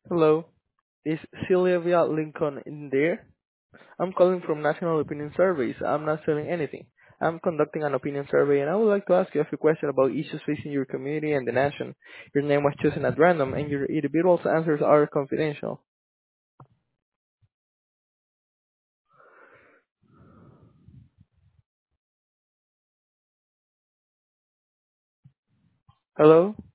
Hello, is Sylvia Lincoln in there? I'm calling from National Opinion Surveys. I'm not selling anything. I'm conducting an opinion survey and I would like to ask you a few questions about issues facing your community and the nation. Your name was chosen at random and your individual's answers are confidential. Hello?